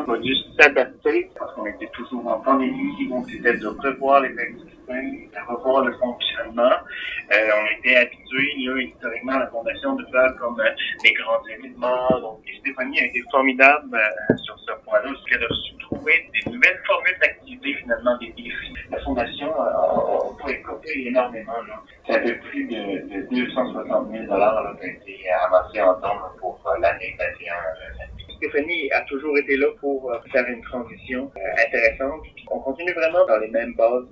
Fondation a dû s'adapter parce qu'on était toujours en pandémie, donc c'était de revoir les activités, de revoir le fonctionnement. On était habitués, là, historiquement, à la Fondation de faire comme des grands événements. Donc, Stéphanie a été formidable sur ce point-là, parce qu'elle a su trouver des nouvelles formules d'activité, finalement, des défis. La Fondation a écopé énormément. Là. C'est un peu plus de 260 000 $ qui ont été amassés en nombre pour l'année 21. Stéphanie a toujours été là pour faire une transition intéressante. On continue vraiment dans les mêmes bases